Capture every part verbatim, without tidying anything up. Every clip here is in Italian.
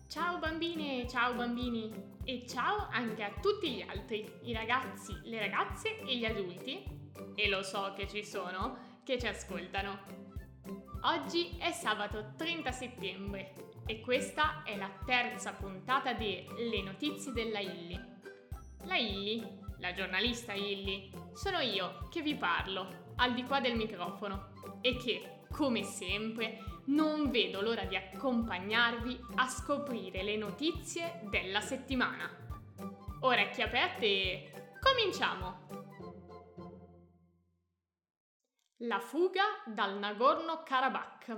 Ciao bambine, ciao bambini e ciao anche a tutti gli altri, i ragazzi, le ragazze e gli adulti, e lo so che ci sono, che ci ascoltano. Oggi è sabato trenta settembre e questa è la terza puntata di Le notizie della Illy. La Illy, la giornalista Illy, sono io che vi parlo al di qua del microfono e che, come sempre, non vedo l'ora di accompagnarvi a scoprire le notizie della settimana. Orecchie aperte e cominciamo! La fuga dal Nagorno-Karabakh.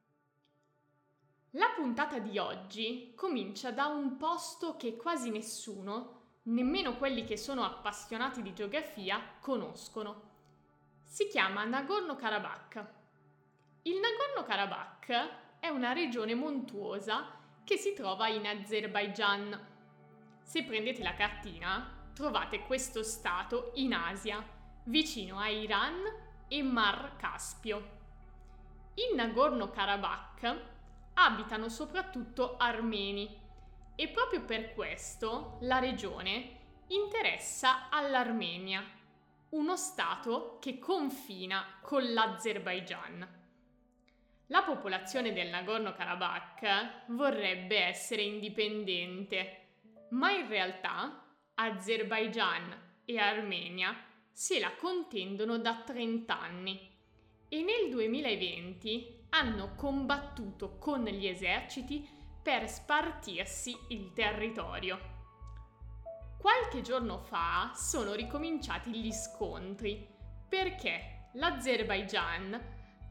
La puntata di oggi comincia da un posto che quasi nessuno, nemmeno quelli che sono appassionati di geografia, conoscono. Si chiama Nagorno-Karabakh. Il Nagorno-Karabakh è una regione montuosa che si trova in Azerbaigian. Se prendete la cartina, trovate questo stato in Asia, vicino a Iran e Mar Caspio. In Nagorno-Karabakh abitano soprattutto armeni e proprio per questo la regione interessa all'Armenia, uno stato che confina con l'Azerbaigian. La popolazione del Nagorno-Karabakh vorrebbe essere indipendente, ma in realtà Azerbaigian e Armenia se la contendono da trenta anni e nel duemilaventi hanno combattuto con gli eserciti per spartirsi il territorio. Qualche giorno fa sono ricominciati gli scontri perché l'Azerbaigian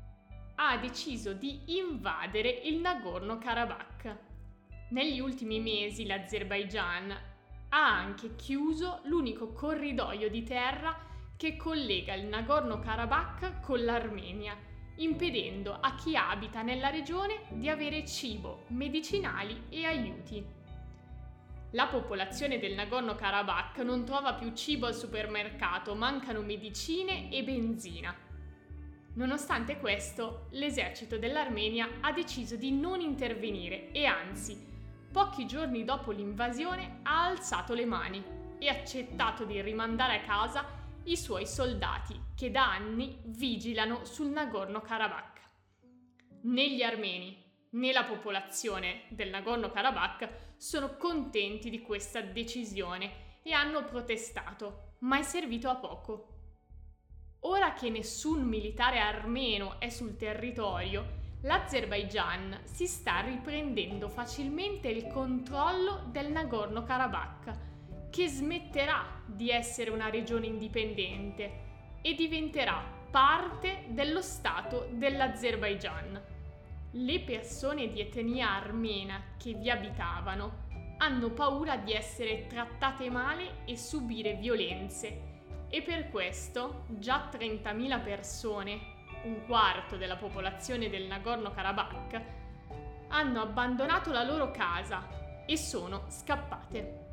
ha deciso di invadere il Nagorno-Karabakh. Negli ultimi mesi l'Azerbaigian ha anche chiuso l'unico corridoio di terra che collega il Nagorno-Karabakh con l'Armenia, impedendo a chi abita nella regione di avere cibo, medicinali e aiuti. La popolazione del Nagorno-Karabakh non trova più cibo al supermercato, mancano medicine e benzina. Nonostante questo, l'esercito dell'Armenia ha deciso di non intervenire e anzi, pochi giorni dopo l'invasione ha alzato le mani e accettato di rimandare a casa i suoi soldati che da anni vigilano sul Nagorno-Karabakh. Né gli armeni né la popolazione del Nagorno-Karabakh sono contenti di questa decisione e hanno protestato, ma è servito a poco. Ora che nessun militare armeno è sul territorio, l'Azerbaigian si sta riprendendo facilmente il controllo del Nagorno-Karabakh, che smetterà di essere una regione indipendente e diventerà parte dello Stato dell'Azerbaigian. Le persone di etnia armena che vi abitavano hanno paura di essere trattate male e subire violenze. E per questo già trentamila persone, un quarto della popolazione del Nagorno-Karabakh, hanno abbandonato la loro casa e sono scappate.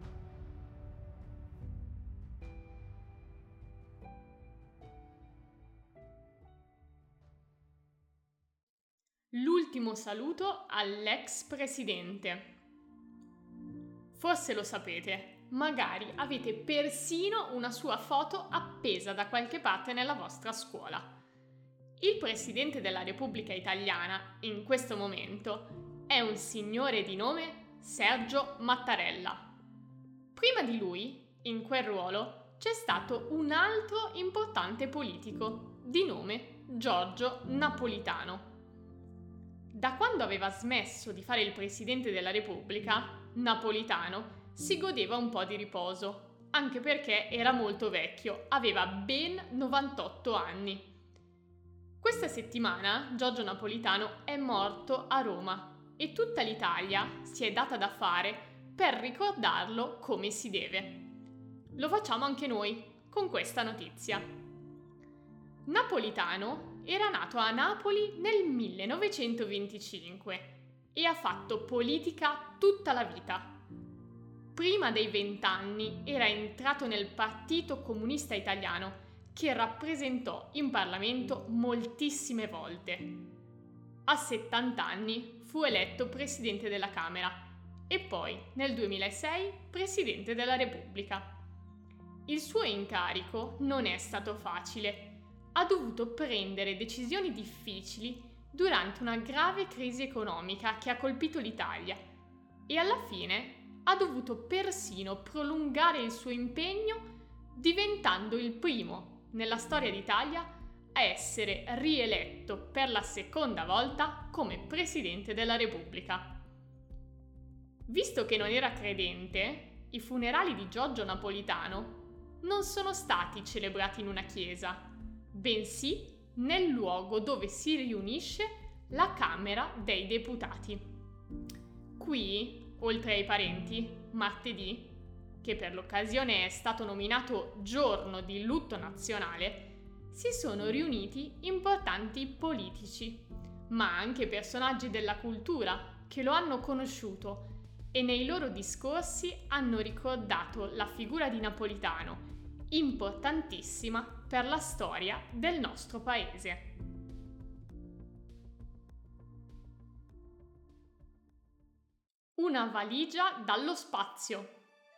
L'ultimo saluto all'ex presidente. Forse lo sapete. Magari avete persino una sua foto appesa da qualche parte nella vostra scuola. Il presidente della Repubblica Italiana, in questo momento, è un signore di nome Sergio Mattarella. Prima di lui, in quel ruolo, c'è stato un altro importante politico, di nome Giorgio Napolitano. Da quando aveva smesso di fare il presidente della Repubblica, Napolitano si godeva un po' di riposo, anche perché era molto vecchio, aveva ben novantotto anni. Questa settimana Giorgio Napolitano è morto a Roma e tutta l'Italia si è data da fare per ricordarlo come si deve. Lo facciamo anche noi con questa notizia. Napolitano era nato a Napoli nel millenovecentoventicinque e ha fatto politica tutta la vita. Prima dei vent'anni era entrato nel Partito Comunista Italiano, che rappresentò in Parlamento moltissime volte. A settanta anni fu eletto presidente della Camera e poi nel duemilasei Presidente della Repubblica. Il suo incarico non è stato facile. Ha dovuto prendere decisioni difficili durante una grave crisi economica che ha colpito l'Italia e alla fine ha dovuto persino prolungare il suo impegno, diventando il primo nella storia d'Italia a essere rieletto per la seconda volta come Presidente della Repubblica. Visto che non era credente, i funerali di Giorgio Napolitano non sono stati celebrati in una chiesa, bensì nel luogo dove si riunisce la Camera dei Deputati. Qui, oltre ai parenti, martedì, che per l'occasione è stato nominato giorno di lutto nazionale, si sono riuniti importanti politici, ma anche personaggi della cultura che lo hanno conosciuto e nei loro discorsi hanno ricordato la figura di Napolitano, importantissima per la storia del nostro paese. Una valigia dallo spazio.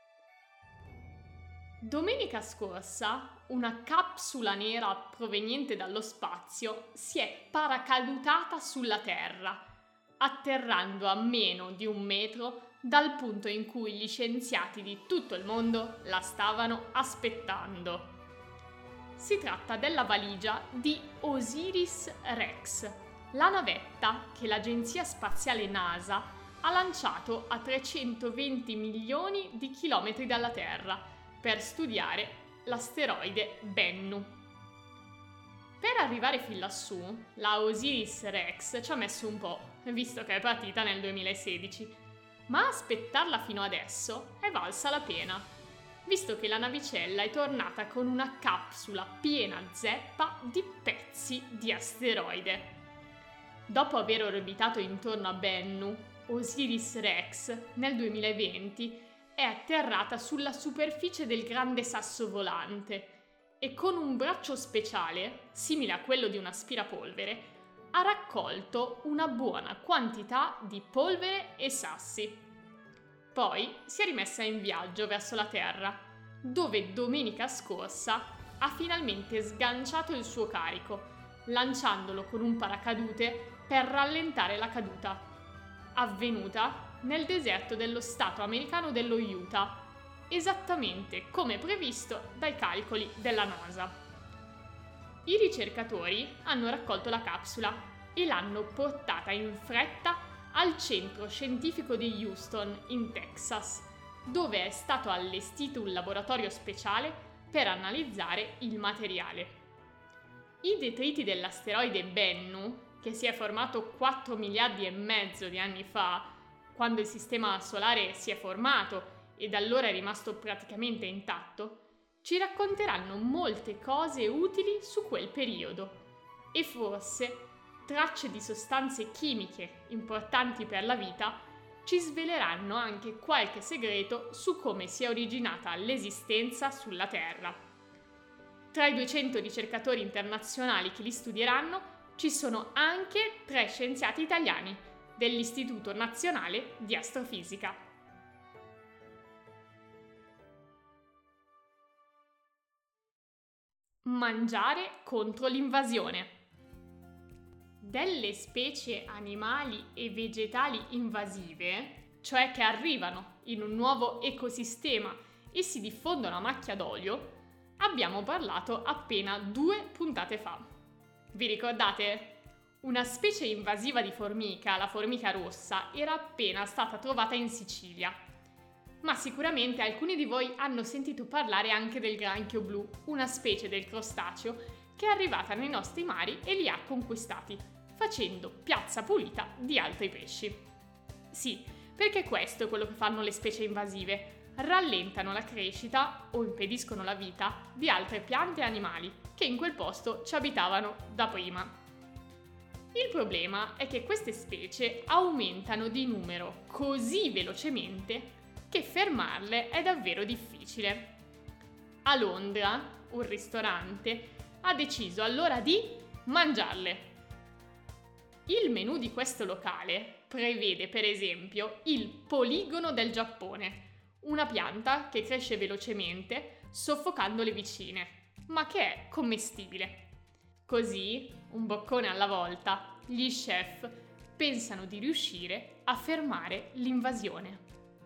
Domenica scorsa, una capsula nera proveniente dallo spazio si è paracadutata sulla Terra, atterrando a meno di un metro dal punto in cui gli scienziati di tutto il mondo la stavano aspettando. Si tratta della valigia di Osiris-Rex, la navetta che l'agenzia spaziale NASA ha lanciato a trecentoventi milioni di chilometri dalla Terra per studiare l'asteroide Bennu. Per arrivare fin lassù, la Osiris-Rex ci ha messo un po', visto che è partita nel duemilasedici, ma aspettarla fino adesso è valsa la pena, visto che la navicella è tornata con una capsula piena zeppa di pezzi di asteroide. Dopo aver orbitato intorno a Bennu, Osiris-Rex nel duemilaventi è atterrata sulla superficie del Grande Sasso Volante e con un braccio speciale, simile a quello di un aspirapolvere, ha raccolto una buona quantità di polvere e sassi. Poi si è rimessa in viaggio verso la Terra, dove domenica scorsa ha finalmente sganciato il suo carico, lanciandolo con un paracadute per rallentare la caduta, avvenuta nel deserto dello stato americano dello Utah, esattamente come previsto dai calcoli della NASA. I ricercatori hanno raccolto la capsula e l'hanno portata in fretta al centro scientifico di Houston, in Texas, dove è stato allestito un laboratorio speciale per analizzare il materiale. I detriti dell'asteroide Bennu, che si è formato quattro miliardi e mezzo di anni fa, quando il sistema solare si è formato e da allora è rimasto praticamente intatto, ci racconteranno molte cose utili su quel periodo e forse tracce di sostanze chimiche importanti per la vita ci sveleranno anche qualche segreto su come si è originata l'esistenza sulla Terra. Tra i duecento ricercatori internazionali che li studieranno ci sono anche tre scienziati italiani dell'Istituto Nazionale di Astrofisica. Mangiare contro l'invasione. Delle specie animali e vegetali invasive, cioè che arrivano in un nuovo ecosistema e si diffondono a macchia d'olio, abbiamo parlato appena due puntate fa. Vi ricordate? Una specie invasiva di formica, la formica rossa, era appena stata trovata in Sicilia. Ma sicuramente alcuni di voi hanno sentito parlare anche del granchio blu, una specie del crostaceo che è arrivata nei nostri mari e li ha conquistati, facendo piazza pulita di altri pesci. Sì, perché questo è quello che fanno le specie invasive: rallentano la crescita o impediscono la vita di altre piante e animali che in quel posto ci abitavano da prima. Il problema è che queste specie aumentano di numero così velocemente che fermarle è davvero difficile. A Londra, un ristorante ha deciso allora di mangiarle. Il menù di questo locale prevede per esempio il poligono del Giappone, una pianta che cresce velocemente soffocando le vicine, ma che è commestibile. Così, un boccone alla volta, gli chef pensano di riuscire a fermare l'invasione.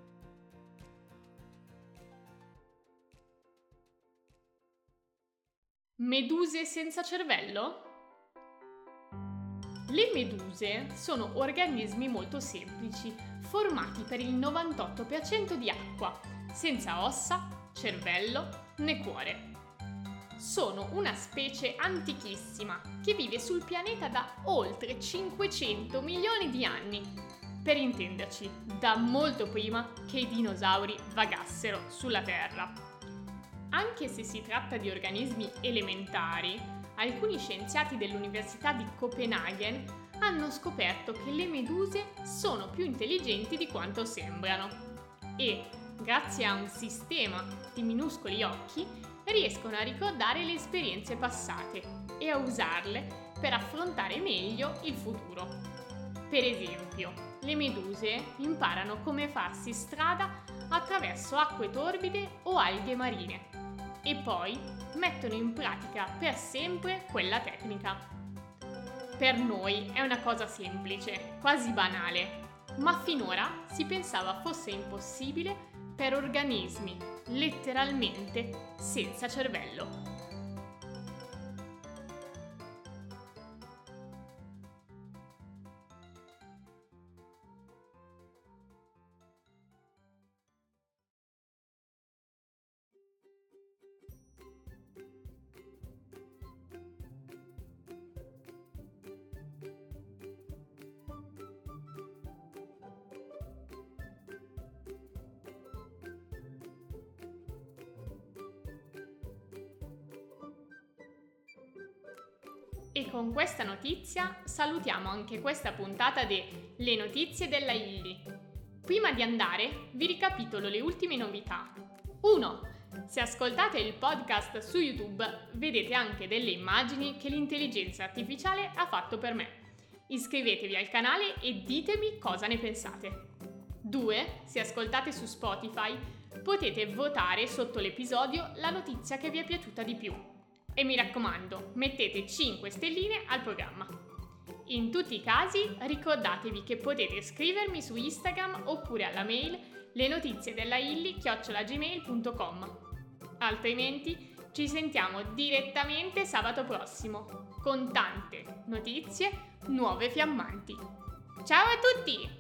Meduse senza cervello? Le meduse sono organismi molto semplici, formati per il novantotto per cento di acqua, senza ossa, cervello né cuore. Sono una specie antichissima che vive sul pianeta da oltre cinquecento milioni di anni. Per intenderci, da molto prima che i dinosauri vagassero sulla Terra. Anche se si tratta di organismi elementari, alcuni scienziati dell'Università di Copenaghen hanno scoperto che le meduse sono più intelligenti di quanto sembrano e, grazie a un sistema di minuscoli occhi, riescono a ricordare le esperienze passate e a usarle per affrontare meglio il futuro. Per esempio, le meduse imparano come farsi strada attraverso acque torbide o alghe marine e poi mettono in pratica per sempre quella tecnica. Per noi è una cosa semplice, quasi banale, ma finora si pensava fosse impossibile per organismi letteralmente senza cervello. E con questa notizia salutiamo anche questa puntata de Le notizie della Illy. Prima di andare vi ricapitolo le ultime novità. uno. Se ascoltate il podcast su YouTube vedete anche delle immagini che l'intelligenza artificiale ha fatto per me. Iscrivetevi al canale e ditemi cosa ne pensate. due. Se ascoltate su Spotify potete votare sotto l'episodio la notizia che vi è piaciuta di più. E mi raccomando, mettete cinque stelline al programma. In tutti i casi, ricordatevi che potete scrivermi su Instagram oppure alla mail lenotiziedellailly chiocciola gmail punto com. Altrimenti ci sentiamo direttamente sabato prossimo con tante notizie nuove e fiammanti. Ciao a tutti!